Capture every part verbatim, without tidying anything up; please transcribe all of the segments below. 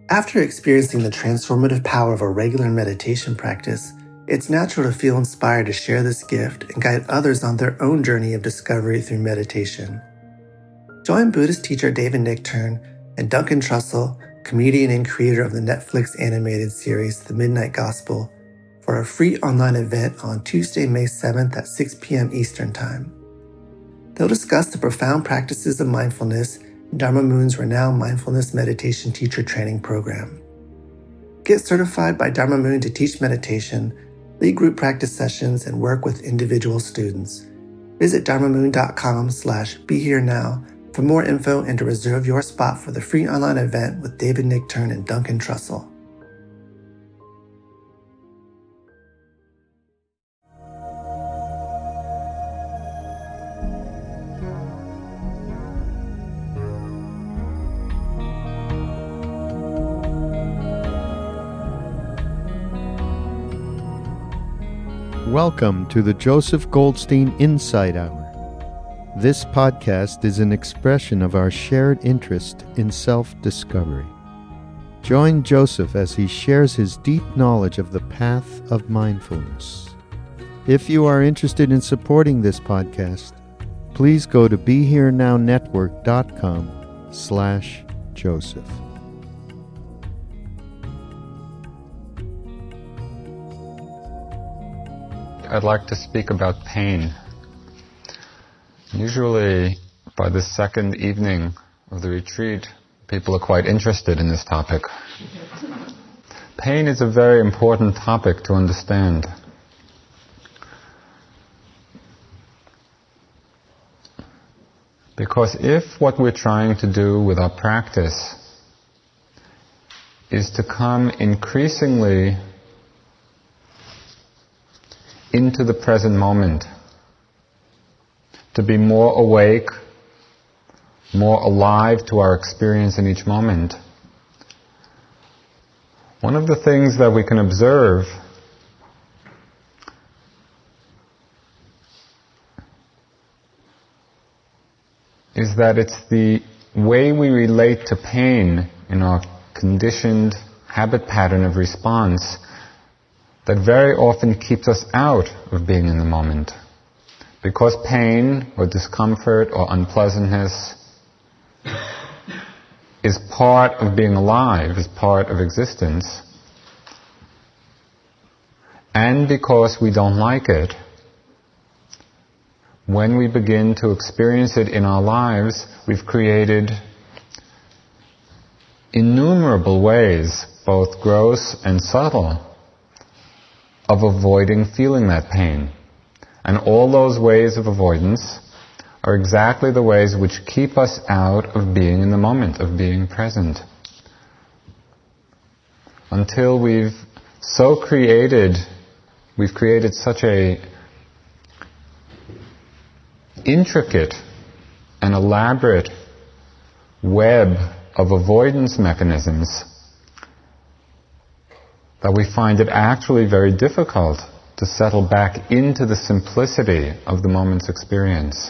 After experiencing the transformative power of a regular meditation practice, it's natural to feel inspired to share this gift and guide others on their own journey of discovery through meditation. Join Buddhist teacher David Nichtern and Duncan Trussell, comedian and creator of the Netflix animated series The Midnight Gospel, for a free online event on Tuesday, May seventh at six p.m. Eastern Time. They'll discuss the profound practices of mindfulness in Dharma Moon's renowned mindfulness meditation teacher training program. Get certified by Dharma Moon to teach meditation, lead group practice sessions, and work with individual students. Visit dharmamoon.com slash be here now for more info and to reserve your spot for the free online event with David Nichtern and Duncan Trussell. Welcome to the Joseph Goldstein Insight Hour. This podcast is an expression of our shared interest in self-discovery. Join Joseph as he shares his deep knowledge of the path of mindfulness. If you are interested in supporting this podcast, please go to BeHereNowNetwork.com slash Joseph. I'd like to speak about pain. Usually, by the second evening of the retreat, people are quite interested in this topic. Pain is a very important topic to understand. Because if what we're trying to do with our practice is to come increasingly into the present moment, to be more awake, more alive to our experience in each moment. One of the things that we can observe is that it's the way we relate to pain in our conditioned habit pattern of response that very often keeps us out of being in the moment. Because pain or discomfort or unpleasantness is part of being alive, is part of existence, and because we don't like it, when we begin to experience it in our lives, we've created innumerable ways, both gross and subtle, of avoiding feeling that pain. And all those ways of avoidance are exactly the ways which keep us out of being in the moment, of being present. Until we've so created, we've created such a intricate and elaborate web of avoidance mechanisms that we find it actually very difficult to settle back into the simplicity of the moment's experience.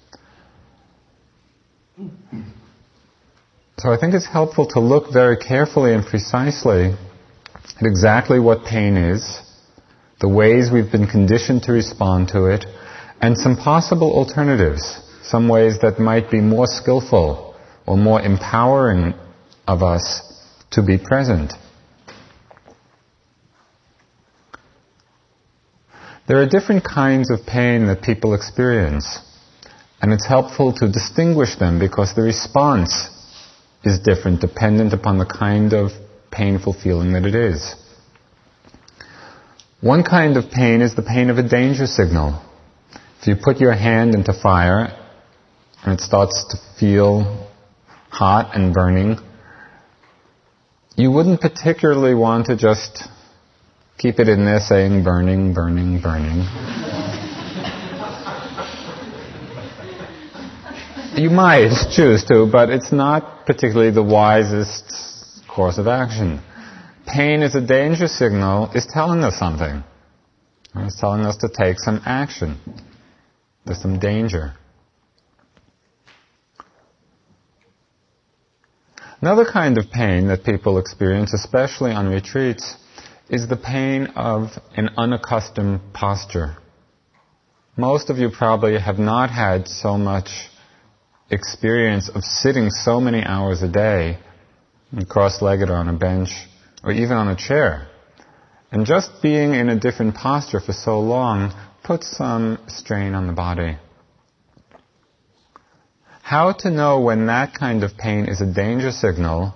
So I think it's helpful to look very carefully and precisely at exactly what pain is, the ways we've been conditioned to respond to it, and some possible alternatives, some ways that might be more skillful or more empowering of us to be present. There are different kinds of pain that people experience, and it's helpful to distinguish them because the response is different dependent upon the kind of painful feeling that it is. One kind of pain is the pain of a danger signal. If you put your hand into fire and it starts to feel hot and burning, you wouldn't particularly want to just keep it in there saying burning, burning, burning. You might choose to, but it's not particularly the wisest course of action. Pain as a danger signal is telling us something. It's telling us to take some action. There's some danger. Another kind of pain that people experience, especially on retreats, is the pain of an unaccustomed posture. Most of you probably have not had so much experience of sitting so many hours a day, cross-legged or on a bench, or even on a chair. And just being in a different posture for so long puts some strain on the body. How to know when that kind of pain is a danger signal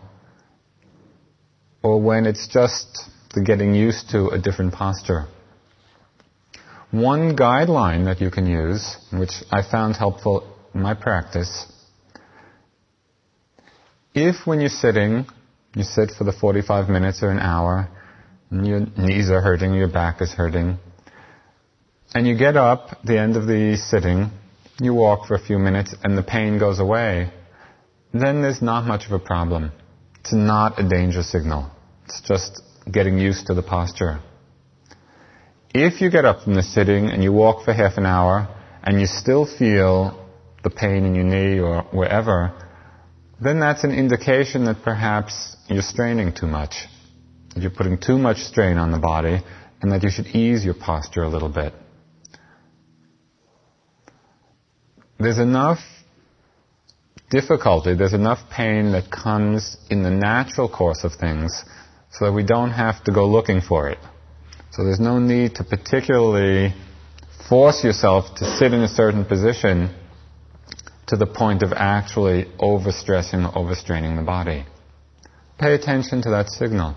or when it's just the getting used to a different posture? One guideline that you can use, which I found helpful in my practice, if when you're sitting, you sit for the forty-five minutes or an hour, and your knees are hurting, your back is hurting, and you get up at the end of the sitting, you walk for a few minutes, and the pain goes away, then there's not much of a problem. It's not a danger signal. It's just getting used to the posture. If you get up from the sitting and you walk for half an hour, and you still feel the pain in your knee or wherever, then that's an indication that perhaps you're straining too much, that you're putting too much strain on the body, and that you should ease your posture a little bit. There's enough difficulty, there's enough pain that comes in the natural course of things so that we don't have to go looking for it. So there's no need to particularly force yourself to sit in a certain position to the point of actually overstressing or overstraining the body. Pay attention to that signal.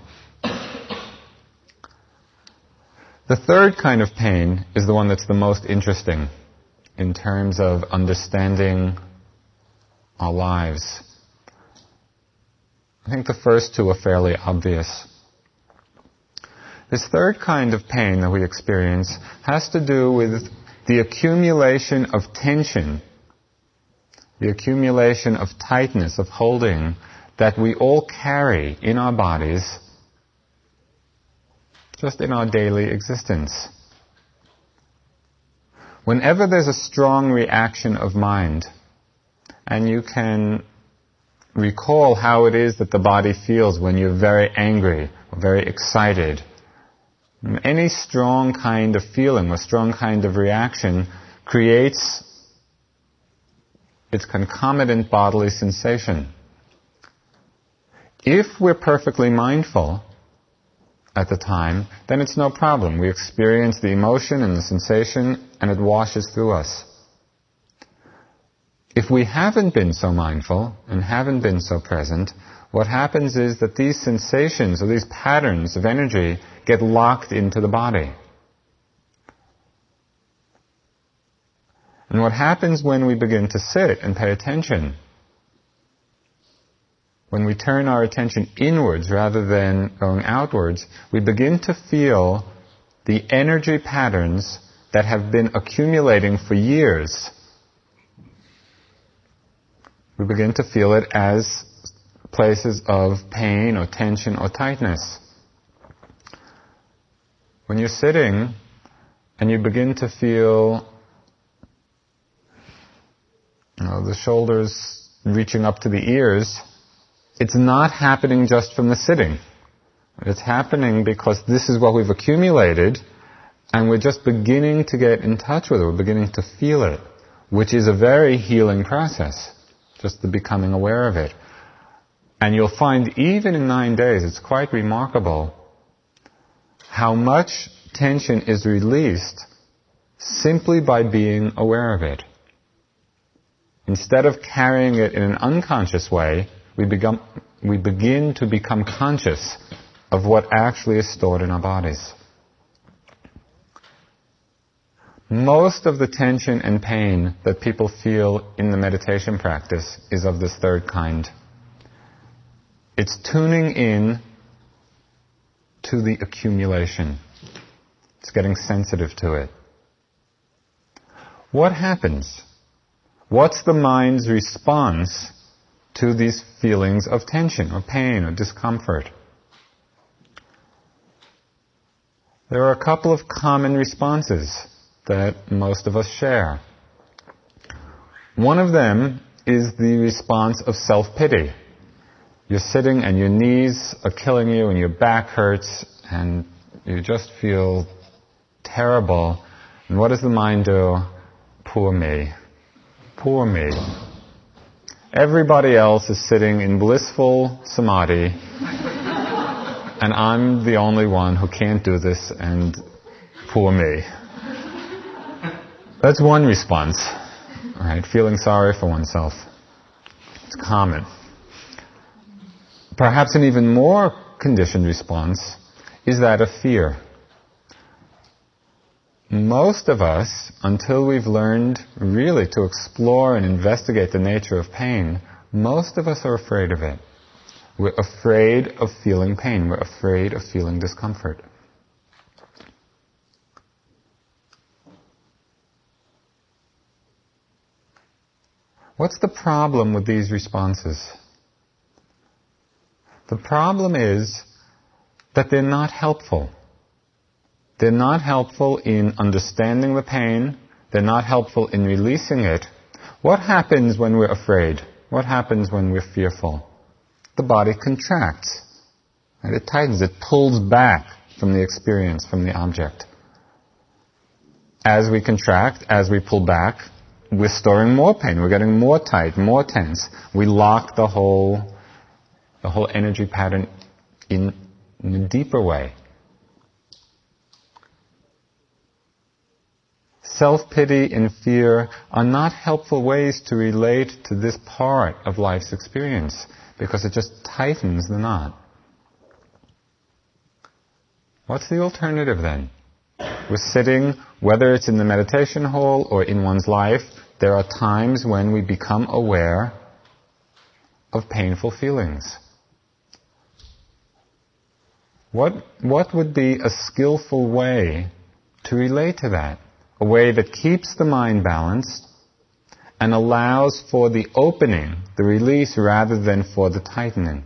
The third kind of pain is the one that's the most interesting in terms of understanding our lives. I think the first two are fairly obvious. This third kind of pain that we experience has to do with the accumulation of tension, the accumulation of tightness, of holding, that we all carry in our bodies, just in our daily existence. Whenever there's a strong reaction of mind, and you can recall how it is that the body feels when you're very angry or very excited, any strong kind of feeling or strong kind of reaction creates its concomitant bodily sensation. If we're perfectly mindful at the time, then it's no problem. We experience the emotion and the sensation, and it washes through us. If we haven't been so mindful and haven't been so present, what happens is that these sensations or these patterns of energy get locked into the body. And what happens when we begin to sit and pay attention, when we turn our attention inwards rather than going outwards, we begin to feel the energy patterns that have been accumulating for years. We begin to feel it as places of pain or tension or tightness. When you're sitting and you begin to feel, you know, the shoulders reaching up to the ears, it's not happening just from the sitting. It's happening because this is what we've accumulated, and we're just beginning to get in touch with it. We're beginning to feel it, which is a very healing process, just the becoming aware of it. And you'll find even in nine days, it's quite remarkable how much tension is released simply by being aware of it. Instead of carrying it in an unconscious way, we, become, we begin to become conscious of what actually is stored in our bodies. Most of the tension and pain that people feel in the meditation practice is of this third kind. It's tuning in to the accumulation. It's getting sensitive to it. What happens? What's the mind's response to these feelings of tension or pain or discomfort? There are a couple of common responses that most of us share. One of them is the response of self-pity. You're sitting and your knees are killing you and your back hurts and you just feel terrible. And what does the mind do? Poor me. Poor me. Everybody else is sitting in blissful samadhi and I'm the only one who can't do this, and poor me. That's one response. All right, feeling sorry for oneself. It's common. Perhaps an even more conditioned response is that of fear. Most of us, until we've learned really to explore and investigate the nature of pain, most of us are afraid of it. We're afraid of feeling pain. We're afraid of feeling discomfort. What's the problem with these responses? The problem is that they're not helpful. They're not helpful in understanding the pain. They're not helpful in releasing it. What happens when we're afraid? What happens when we're fearful? The body contracts. Right? It tightens. It pulls back from the experience, from the object. As we contract, as we pull back, we're storing more pain. We're getting more tight, more tense. We lock the whole, the whole energy pattern in, in a deeper way. Self-pity and fear are not helpful ways to relate to this part of life's experience, because it just tightens the knot. What's the alternative then? We're sitting, whether it's in the meditation hall or in one's life, there are times when we become aware of painful feelings. What, what would be a skillful way to relate to that? A way that keeps the mind balanced and allows for the opening, the release, rather than for the tightening.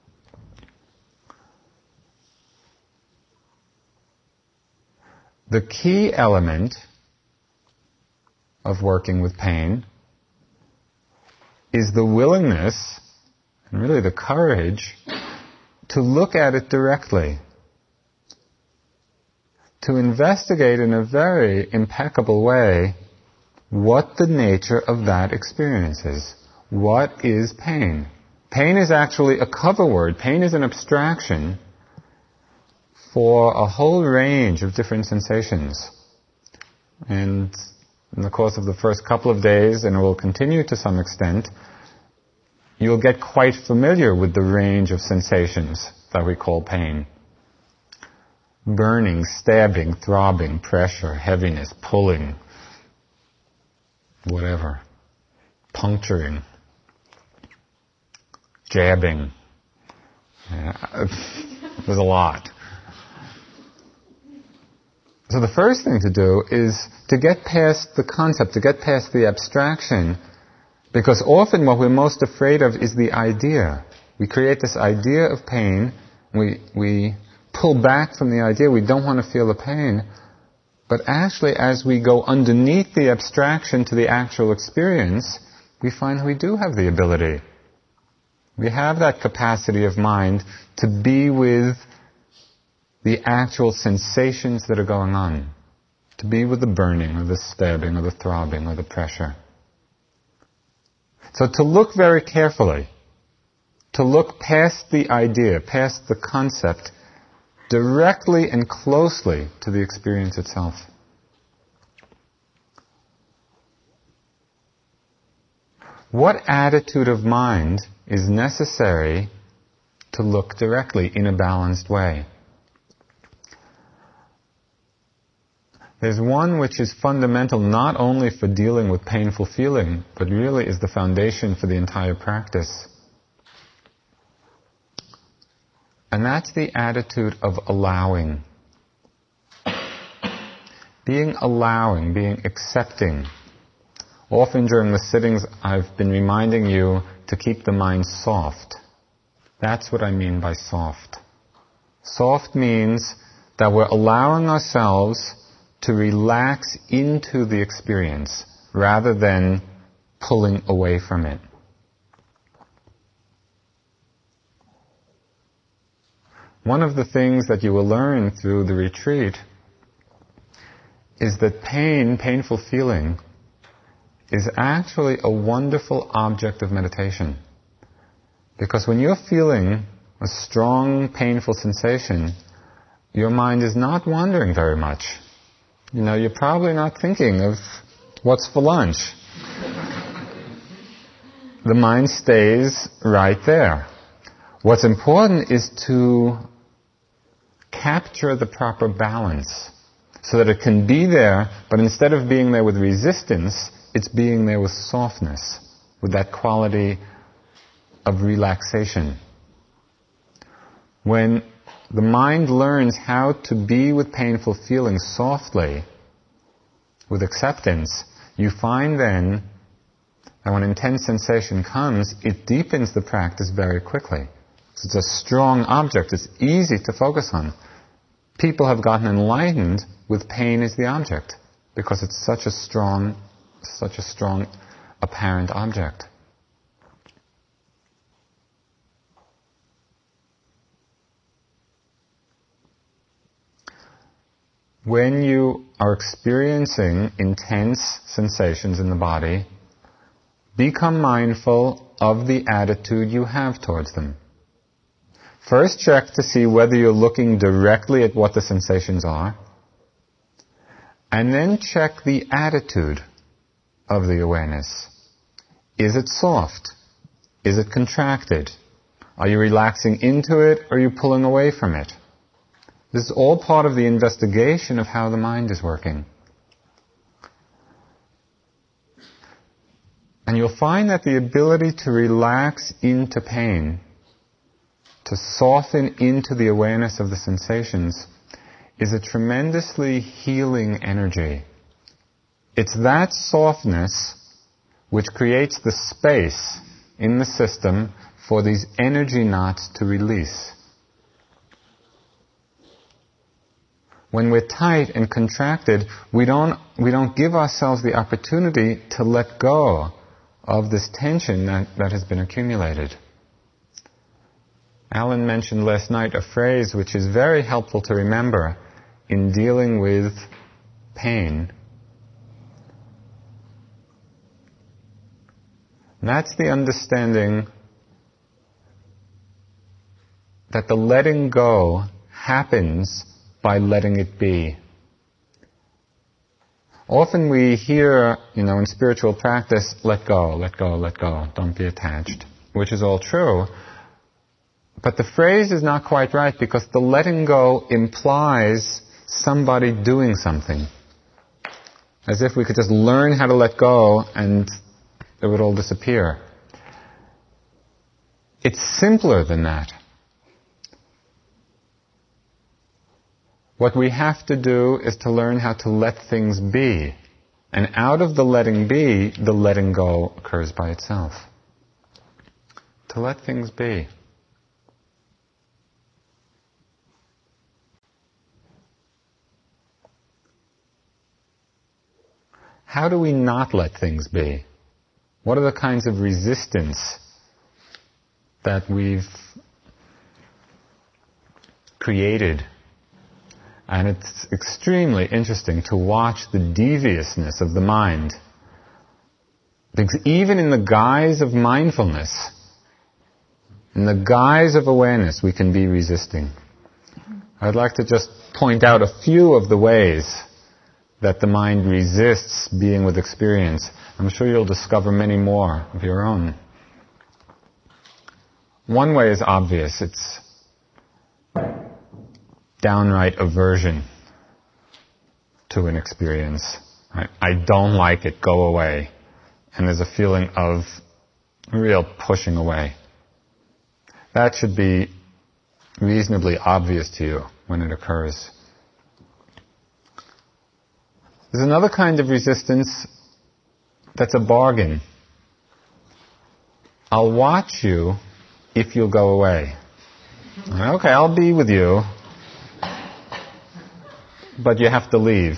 The key element of working with pain is the willingness, and really the courage, to look at it directly. To investigate in a very impeccable way what the nature of that experience is. What is pain? Pain is actually a cover word. Pain is an abstraction for a whole range of different sensations. And in the course of the first couple of days, and it will continue to some extent, you'll get quite familiar with the range of sensations that we call pain. Burning, stabbing, throbbing, pressure, heaviness, pulling, whatever, puncturing, jabbing. Yeah, there's a lot. So the first thing to do is to get past the concept, to get past the abstraction, because often what we're most afraid of is the idea. We create this idea of pain, we we pull back from the idea, we don't want to feel the pain, but actually as we go underneath the abstraction to the actual experience, we find we do have the ability. We have that capacity of mind to be with the actual sensations that are going on, to be with the burning or the stabbing or the throbbing or the pressure. So to look very carefully, to look past the idea, past the concept, directly and closely to the experience itself. What attitude of mind is necessary to look directly in a balanced way? There's one which is fundamental not only for dealing with painful feeling, but really is the foundation for the entire practice. And that's the attitude of allowing. Being allowing, being accepting. Often during the sittings I've been reminding you to keep the mind soft. That's what I mean by soft. Soft means that we're allowing ourselves to relax into the experience rather than pulling away from it. One of the things that you will learn through the retreat is that pain, painful feeling, is actually a wonderful object of meditation. Because when you're feeling a strong, painful sensation, your mind is not wandering very much. You know, you're probably not thinking of what's for lunch. The mind stays right there. What's important is to capture the proper balance so that it can be there, but instead of being there with resistance, it's being there with softness, with that quality of relaxation. When the mind learns how to be with painful feelings softly, with acceptance, you find then that when intense sensation comes, it deepens the practice very quickly. It's a strong object. It's easy to focus on. People have gotten enlightened with pain as the object because it's such a strong, such a strong apparent object. When you are experiencing intense sensations in the body, become mindful of the attitude you have towards them. First check to see whether you're looking directly at what the sensations are, and then check the attitude of the awareness. Is it soft? Is it contracted? Are you relaxing into it, or are you pulling away from it? This is all part of the investigation of how the mind is working. And you'll find that the ability to relax into pain, to soften into the awareness of the sensations, is a tremendously healing energy. It's that softness which creates the space in the system for these energy knots to release. When we're tight and contracted, we don't, we don't give ourselves the opportunity to let go of this tension that, that has been accumulated. Alan mentioned last night a phrase which is very helpful to remember in dealing with pain. That's the understanding that the letting go happens by letting it be. Often we hear, you know, in spiritual practice, let go, let go, let go, don't be attached, which is all true. But the phrase is not quite right because the letting go implies somebody doing something. As if we could just learn how to let go and it would all disappear. It's simpler than that. What we have to do is to learn how to let things be. And out of the letting be, the letting go occurs by itself. To let things be. How do we not let things be? What are the kinds of resistance that we've created? And it's extremely interesting to watch the deviousness of the mind. Because even in the guise of mindfulness, in the guise of awareness, we can be resisting. I'd like to just point out a few of the ways that the mind resists being with experience. I'm sure you'll discover many more of your own. One way is obvious. It's downright aversion to an experience. Right? I don't like it, go away. And there's a feeling of real pushing away. That should be reasonably obvious to you when it occurs. There's another kind of resistance that's a bargain. I'll watch you if you'll go away. Okay, I'll be with you, but you have to leave.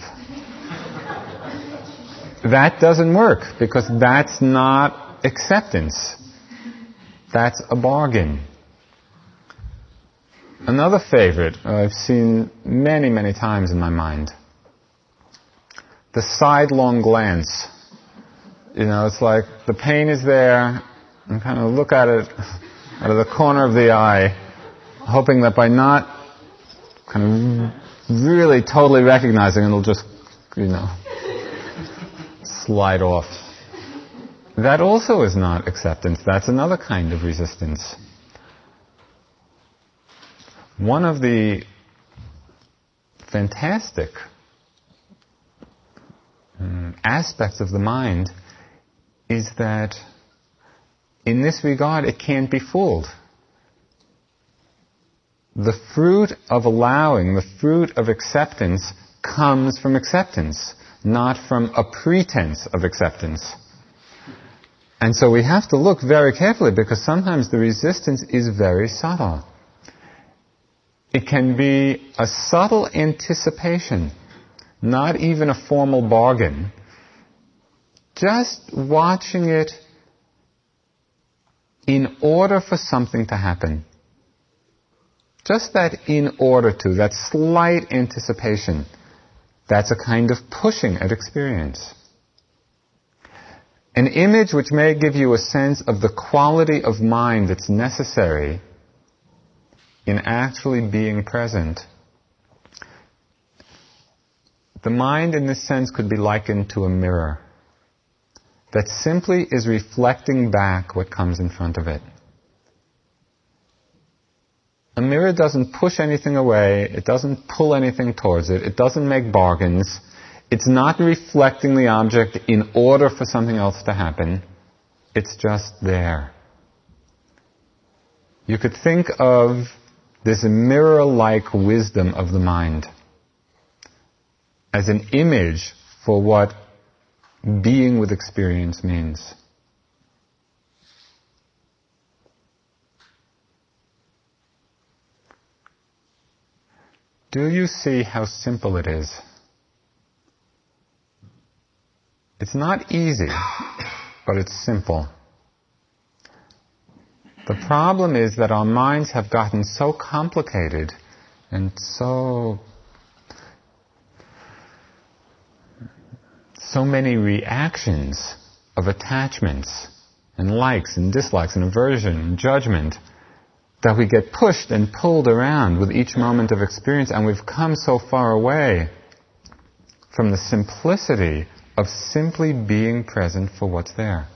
That doesn't work because that's not acceptance. That's a bargain. Another favorite I've seen many, many times in my mind. The sidelong glance. You know, it's like the pain is there, and kind of look at it out of the corner of the eye, hoping that by not kind of really totally recognizing it, it'll just, you know, slide off. That also is not acceptance. That's another kind of resistance. One of the fantastic um, aspects of the mind is that in this regard it can't be fooled. The fruit of allowing, the fruit of acceptance comes from acceptance, not from a pretense of acceptance. And so we have to look very carefully, because sometimes the resistance is very subtle. It can be a subtle anticipation, not even a formal bargain. Just watching it in order for something to happen. Just that in order to, that slight anticipation, that's a kind of pushing at experience. An image which may give you a sense of the quality of mind that's necessary in actually being present. The mind in this sense could be likened to a mirror that simply is reflecting back what comes in front of it. A mirror doesn't push anything away, it doesn't pull anything towards it, it doesn't make bargains, it's not reflecting the object in order for something else to happen, it's just there. You could think of this mirror-like wisdom of the mind as an image for what being with experience means. Do you see how simple it is? It's not easy, but it's simple. The problem is that our minds have gotten so complicated and so so many reactions of attachments and likes and dislikes and aversion and judgment that we get pushed and pulled around with each moment of experience, and we've come so far away from the simplicity of simply being present for what's there.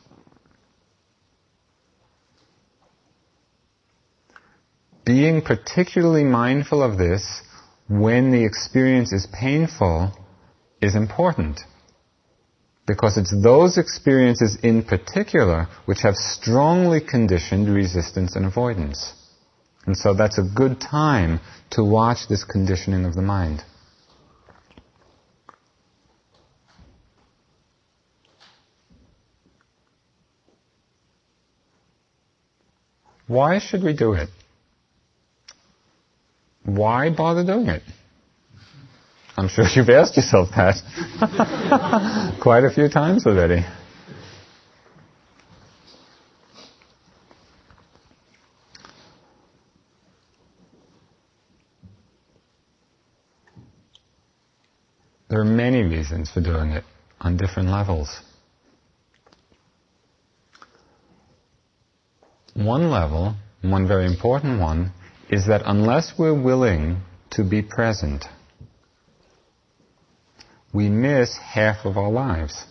Being particularly mindful of this when the experience is painful is important, because it's those experiences in particular which have strongly conditioned resistance and avoidance. And so that's a good time to watch this conditioning of the mind. Why should we do it? Why bother doing it? I'm sure you've asked yourself that quite a few times already. There are many reasons for doing it on different levels. One level, one very important one, is that unless we're willing to be present, we miss half of our lives.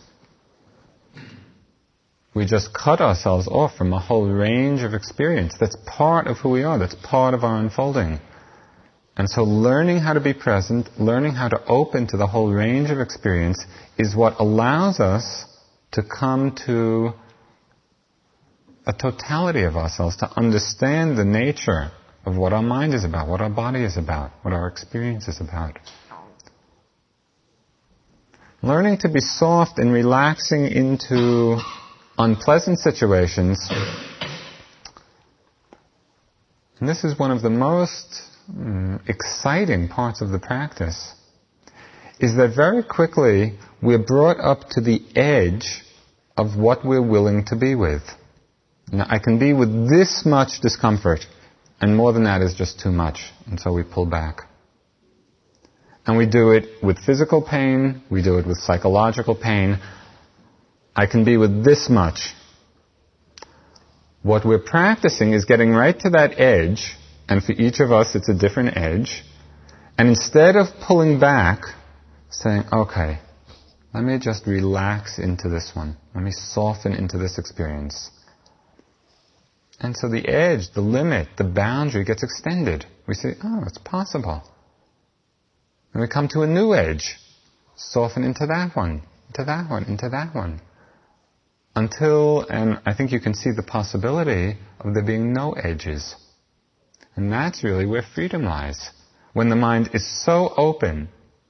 We just cut ourselves off from a whole range of experience that's part of who we are, that's part of our unfolding. And so learning how to be present, learning how to open to the whole range of experience is what allows us to come to a totality of ourselves, to understand the nature of what our mind is about, what our body is about, what our experience is about. Learning to be soft and relaxing into unpleasant situations, and this is one of the most um, exciting parts of the practice, is that very quickly we're brought up to the edge of what we're willing to be with. Now, I can be with this much discomfort, And more than that is just too much, and so we pull back. And we do it with physical pain, we do it with psychological pain. I can be with this much. What we're practicing is getting right to that edge, and for each of us it's a different edge, and instead of pulling back, saying, okay, let me just relax into this one. Let me soften into this experience. And so the edge, the limit, the boundary gets extended. We say, oh, it's possible. And we come to a new edge. Soften into that one, into that one, into that one. Until, and I think you can see the possibility of there being no edges. And that's really where freedom lies. When the mind is so open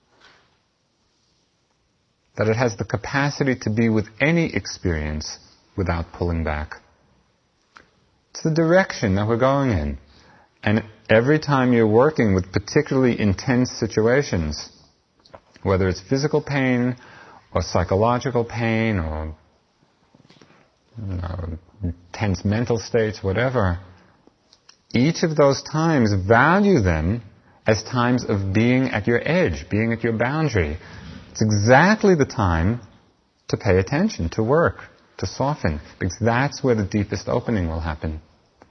that it has the capacity to be with any experience without pulling back. It's the direction that we're going in. And every time you're working with particularly intense situations, whether it's physical pain or psychological pain or you know, tense mental states, whatever, each of those times, value them as times of being at your edge, being at your boundary. It's exactly the time to pay attention, to work, to soften, because that's where the deepest opening will happen.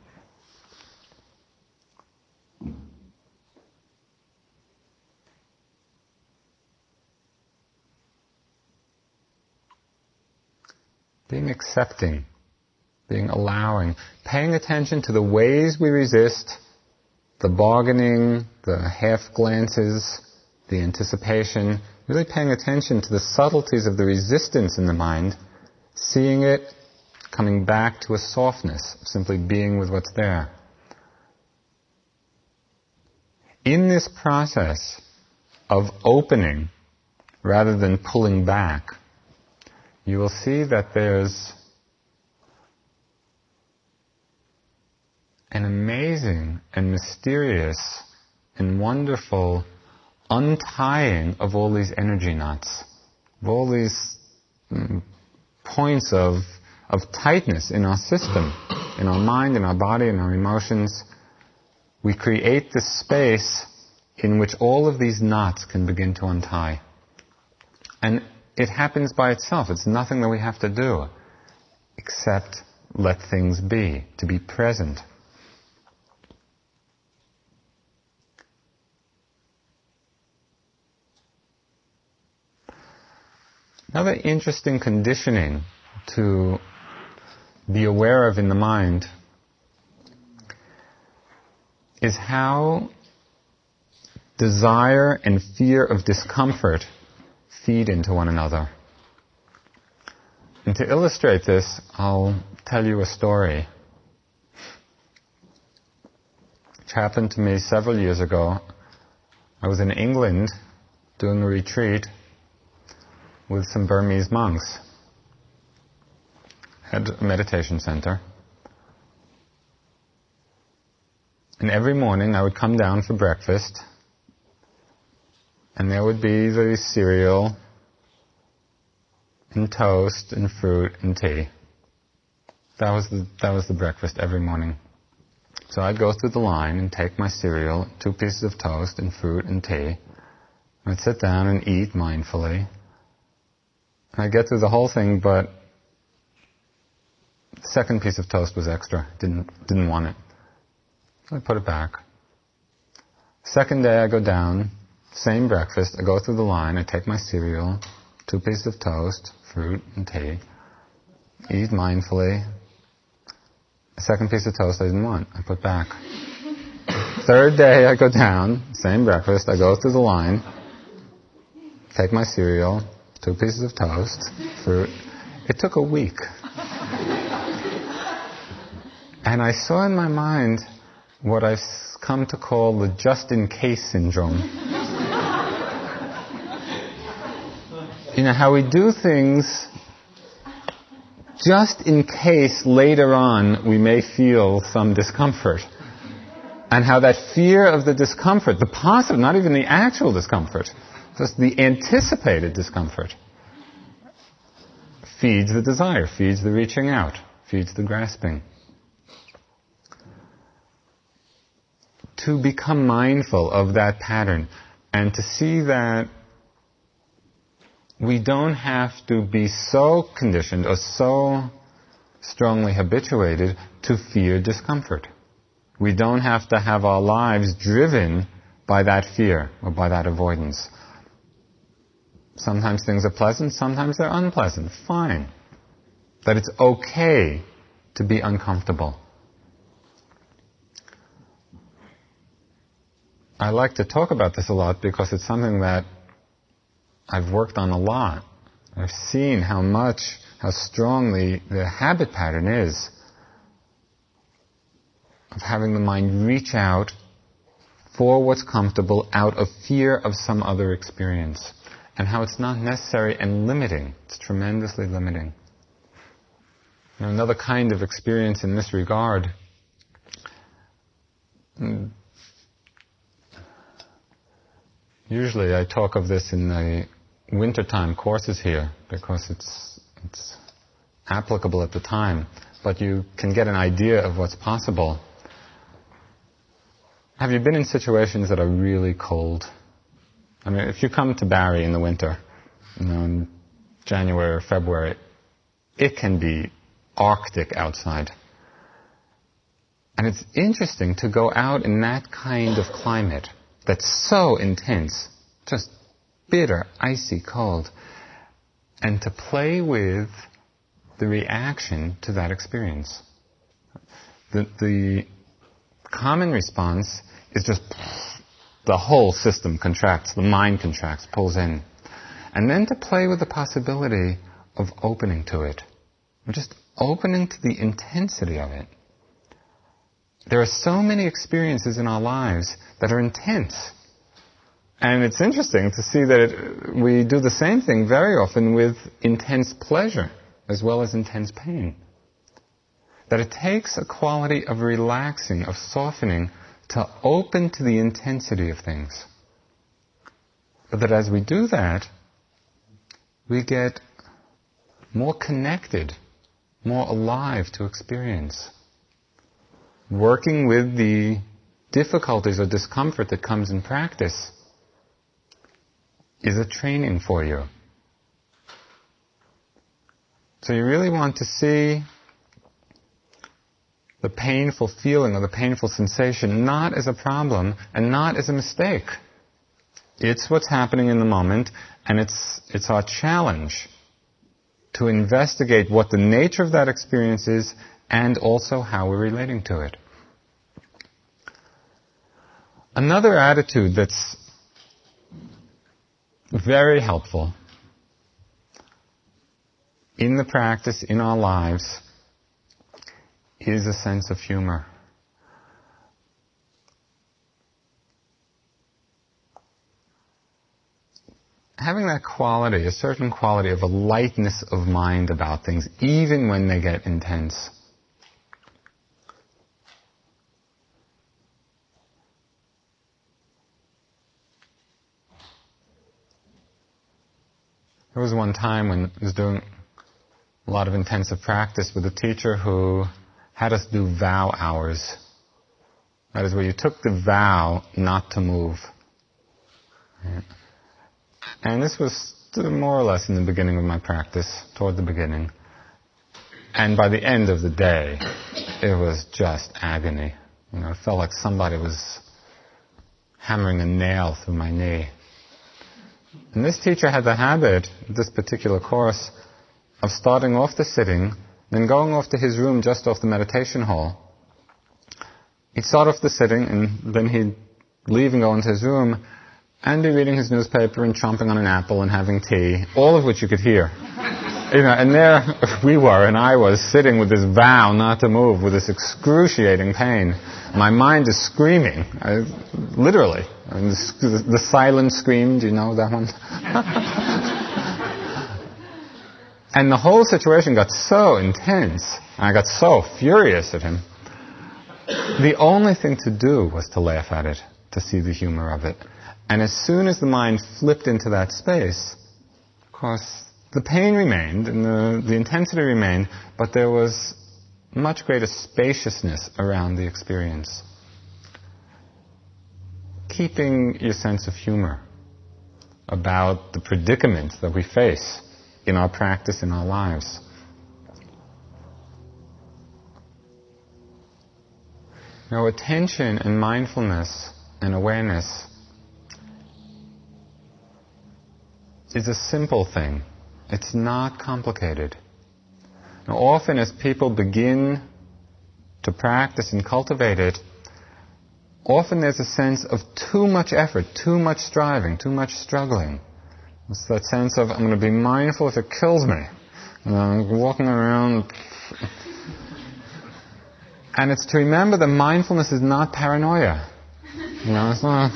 Being accepting, being allowing, paying attention to the ways we resist, the bargaining, the half glances, the anticipation, really paying attention to the subtleties of the resistance in the mind, seeing it, coming back to a softness, simply being with what's there. In this process of opening rather than pulling back, you will see that there's an amazing and mysterious and wonderful untying of all these energy knots, of all these mm, points of, of tightness in our system, in our mind, in our body, in our emotions. We create this space in which all of these knots can begin to untie. And it happens by itself. It's nothing that we have to do, except let things be, to be present. Another interesting conditioning to be aware of in the mind is how desire and fear of discomfort feed into one another. And to illustrate this, I'll tell you a story which happened to me several years ago. I was in England doing a retreat with some Burmese monks. Had a meditation center. And every morning I would come down for breakfast, and there would be the cereal and toast and fruit and tea. That was the, that was the breakfast every morning. So I'd go through the line and take my cereal, two pieces of toast and fruit and tea. I'd sit down and eat mindfully. And I'd get through the whole thing, but the second piece of toast was extra. Didn't didn't want it. So I put it back. Second day I go down, same breakfast, I go through the line, I take my cereal, two pieces of toast, fruit and tea, eat mindfully. The second piece of toast I didn't want, I put back. Third day I go down, same breakfast, I go through the line, take my cereal, two pieces of toast, fruit. It took a week. And I saw in my mind what I've come to call the just-in-case syndrome. You know, how we do things just in case later on we may feel some discomfort. And how that fear of the discomfort, the positive, not even the actual discomfort, just the anticipated discomfort, feeds the desire, feeds the reaching out, feeds the grasping. to become mindful of that pattern and to see that we don't have to be so conditioned or so strongly habituated to fear discomfort. We don't have to have our lives driven by that fear or by that avoidance. Sometimes things are pleasant, sometimes they're unpleasant. Fine. That it's okay to be uncomfortable. I like to talk about this a lot because it's something that I've worked on a lot. I've seen how much, how strongly the habit pattern is of having the mind reach out for what's comfortable out of fear of some other experience, and how it's not necessary and limiting. It's tremendously limiting. You know, another kind of experience in this regard, usually I talk of this in the wintertime courses here because it's it's applicable at the time, but you can get an idea of what's possible. Have you been in situations that are really cold? I mean, if you come to Barrie in the winter, you know, in January or February, it can be Arctic outside. And it's interesting to go out in that kind of climate that's so intense, just bitter, icy cold, and to play with the reaction to that experience. The, the common response is just the whole system contracts, the mind contracts, pulls in. And then to play with the possibility of opening to it, or just opening to the intensity of it. There are so many experiences in our lives that are intense. And it's interesting to see that it, we do the same thing very often with intense pleasure as well as intense pain. That it takes a quality of relaxing, of softening, to open to the intensity of things. But that as we do that, we get more connected, more alive to experience. Working with the difficulties or discomfort that comes in practice is a training for you. So you really want to see the painful feeling or the painful sensation not as a problem and not as a mistake. It's what's happening in the moment, and it's it's our challenge to investigate what the nature of that experience is and also how we're relating to it. Another attitude that's very helpful in the practice, in our lives, is a sense of humor. Having that quality, a certain quality of a lightness of mind about things, even when they get intense. There was one time when I was doing a lot of intensive practice with a teacher who had us do vow hours. That is where you took the vow not to move. And this was more or less in the beginning of my practice, toward the beginning. And by the end of the day, it was just agony. You know, it felt like somebody was hammering a nail through my knee. And this teacher had the habit, this particular course, of starting off the sitting, then going off to his room just off the meditation hall. He'd start off the sitting, and then he'd leave and go into his room, and be reading his newspaper and chomping on an apple and having tea, all of which you could hear. You know, and there we were, and I was sitting with this vow not to move, with this excruciating pain. My mind is screaming, I, literally. I mean, the, the silent scream, do you know that one? And the whole situation got so intense, and I got so furious at him. The only thing to do was to laugh at it, to see the humor of it. And as soon as the mind flipped into that space, of course, the pain remained and the, the intensity remained, but there was much greater spaciousness around the experience. keeping your sense of humor about the predicaments that we face in our practice, in our lives. Now, attention and mindfulness and awareness is a simple thing. It's not complicated. Now, often as people begin to practice and cultivate it, often there's a sense of too much effort, too much striving, too much struggling. It's that sense of, I'm going to be mindful if it kills me. And I'm walking around. And it's to remember that mindfulness is not paranoia. You know, it's not.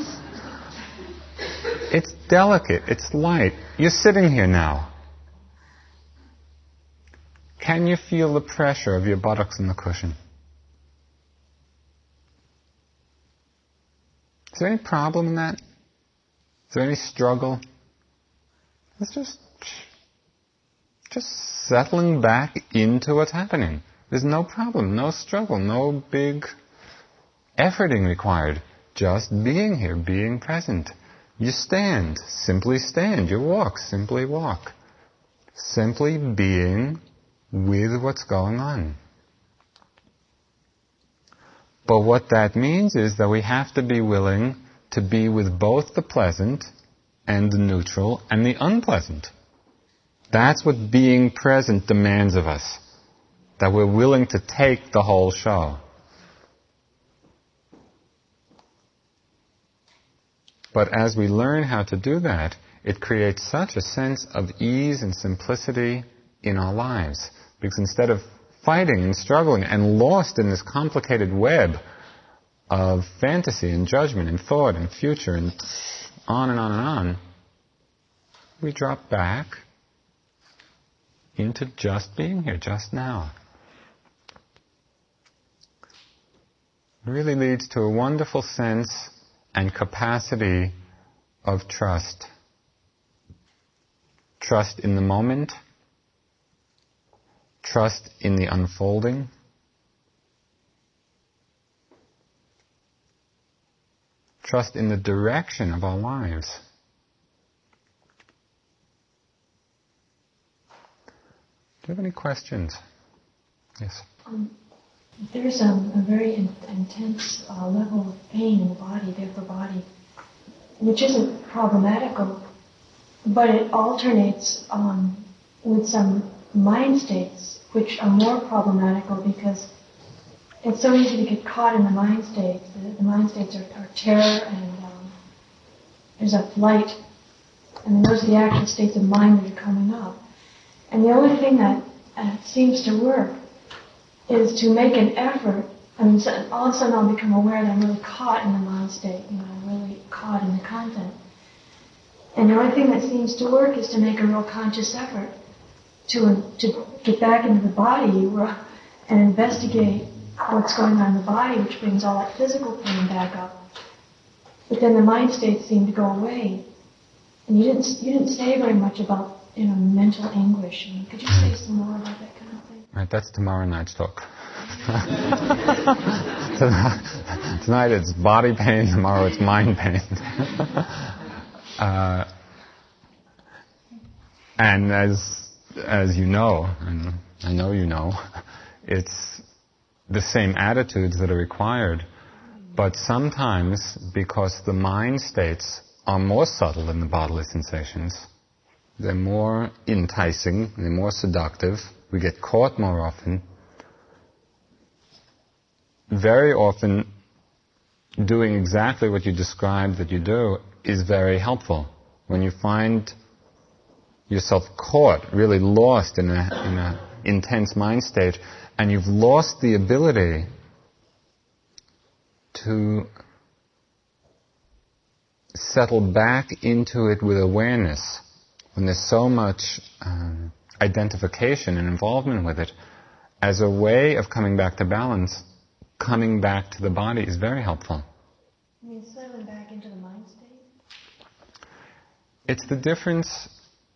It's delicate, it's light. You're sitting here now. Can you feel the pressure of your buttocks in the cushion? Is there any problem in that? Is there any struggle? It's just, just settling back into what's happening. There's no problem, no struggle, no big efforting required. Just being here, being present. You stand, simply stand. You walk, simply walk. Simply being with what's going on. But what that means is that we have to be willing to be with both the pleasant and the neutral and the unpleasant. That's what being present demands of us. That we're willing to take the whole show. But as we learn how to do that, it creates such a sense of ease and simplicity in our lives. Because instead of fighting and struggling and lost in this complicated web of fantasy and judgment and thought and future and on and on and on, we drop back into just being here, just now. It really leads to a wonderful sense and capacity of trust. Trust in the moment, trust in the unfolding, trust in the direction of our lives. Do you have any questions? Yes. Um, there's um, a very in- intense uh, level of pain in the body, the upper body, which isn't problematical, but it alternates um, with some mind states which are more problematical because it's so easy to get caught in the mind states. The, the mind states are, are terror and um, there's a flight, and those are the actual states of mind that are coming up. And the only thing that uh, seems to work is to make an effort. I mean, so all of a sudden I'll become aware that I'm really caught in the mind state, you know, I'm really caught in the content. And the only thing that seems to work is to make a real conscious effort to to get back into the body and investigate what's going on in the body, which brings all that physical pain back up. But then the mind states seem to go away. And you didn't you didn't say very much about, you know, mental anguish. I mean, could you say some more about that kind of thing? Right, that's tomorrow night's talk. Tonight it's body pain, tomorrow it's mind pain. uh, and as as you know, and I know you know, it's the same attitudes that are required, but sometimes because the mind states are more subtle than the bodily sensations, they're more enticing, they're more seductive, we get caught more often. Very often, doing exactly what you described that you do is very helpful. When you find yourself caught, really lost in a, in a intense mind state, and you've lost the ability to settle back into it with awareness, when there's so much um, identification and involvement with it, as a way of coming back to balance, coming back to the body is very helpful. You mean settling back into the mind state? It's the difference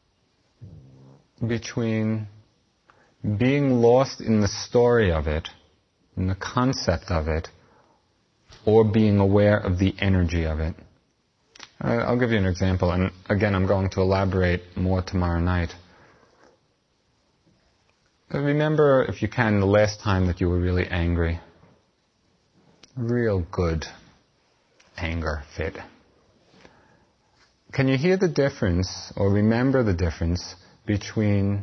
between being lost in the story of it, in the concept of it, or being aware of the energy of it. I'll give you an example, and again, I'm going to elaborate more tomorrow night. Remember, if you can, the last time that you were really angry. Real good anger fit. Can you hear the difference, or remember the difference, between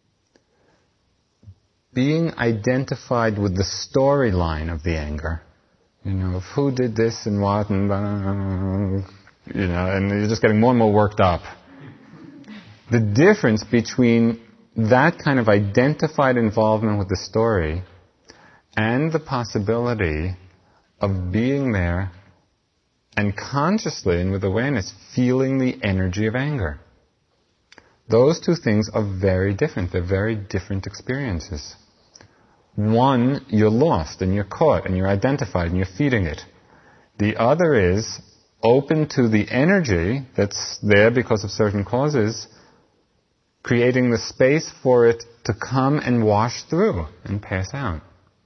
being identified with the storyline of the anger, you know, of who did this and what, and you know, and you're just getting more and more worked up. The difference between that kind of identified involvement with the story and the possibility of being there and consciously and with awareness feeling the energy of anger. Those two things are very different. They're very different experiences. One, you're lost and you're caught and you're identified and you're feeding it. The other is open to the energy that's there because of certain causes, creating the space for it to come and wash through and pass out.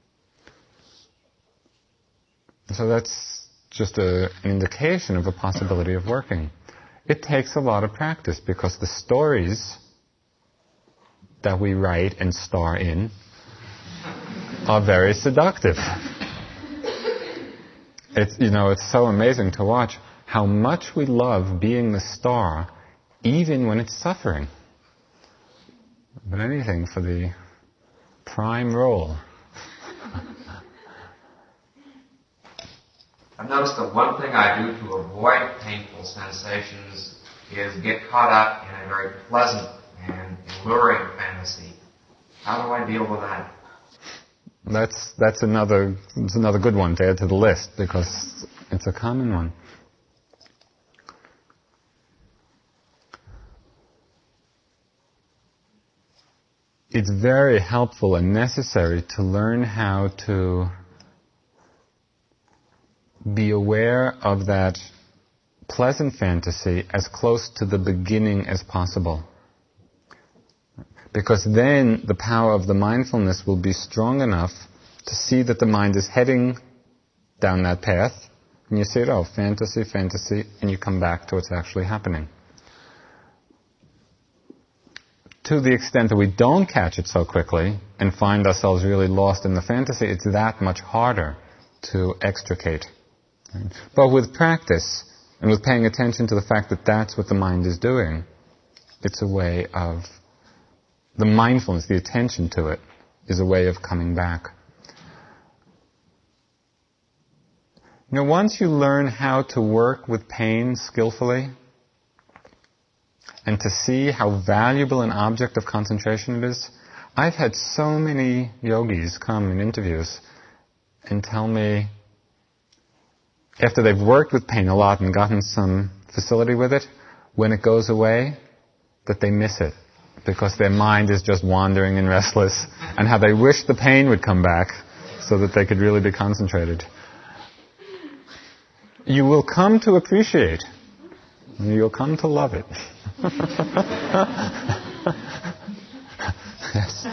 So that's just a, an indication of a possibility of working. It takes a lot of practice because the stories that we write and star in are very seductive. It's, you know, it's so amazing to watch how much we love being the star, even when it's suffering. But anything for the prime role. I've noticed that one thing I do to avoid painful sensations is get caught up in a very pleasant and alluring fantasy. How do I deal with that? That's that's another that's another good one to add to the list because it's a common one. It's very helpful and necessary to learn how to be aware of that pleasant fantasy as close to the beginning as possible. Because then the power of the mindfulness will be strong enough to see that the mind is heading down that path, and you see it, oh, fantasy, fantasy, and you come back to what's actually happening. To the extent that we don't catch it so quickly and find ourselves really lost in the fantasy, it's that much harder to extricate. But with practice, and with paying attention to the fact that that's what the mind is doing, it's a way of, the mindfulness, the attention to it, is a way of coming back. You know, once you learn how to work with pain skillfully, and to see how valuable an object of concentration it is, I've had so many yogis come in interviews and tell me, after they've worked with pain a lot and gotten some facility with it, when it goes away, that they miss it because their mind is just wandering and restless, and how they wish the pain would come back so that they could really be concentrated. You will come to appreciate, and you'll come to love it. Yes.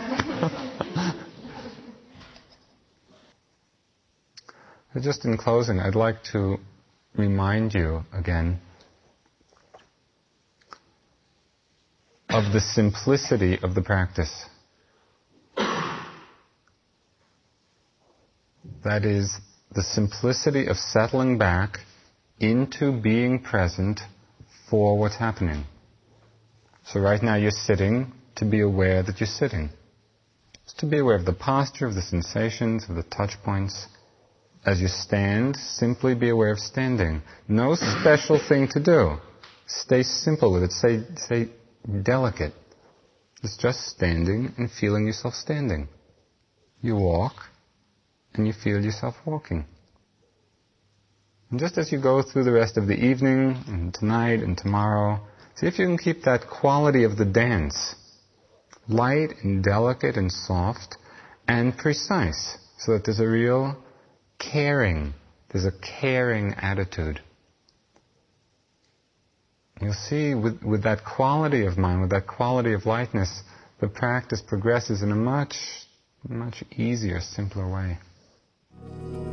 Just in closing, I'd like to remind you again of the simplicity of the practice. That is, the simplicity of settling back into being present for what's happening. So right now you're sitting, to be aware that you're sitting. Just to be aware of the posture, of the sensations, of the touch points. As you stand, simply be aware of standing. No special thing to do. Stay simple with it. Stay, stay delicate. It's just standing and feeling yourself standing. You walk and you feel yourself walking. And just as you go through the rest of the evening and tonight and tomorrow, see if you can keep that quality of the dance light and delicate and soft and precise, so that there's a real caring, there's a caring attitude. You'll see with, with that quality of mind, with that quality of lightness, the practice progresses in a much, much easier, simpler way.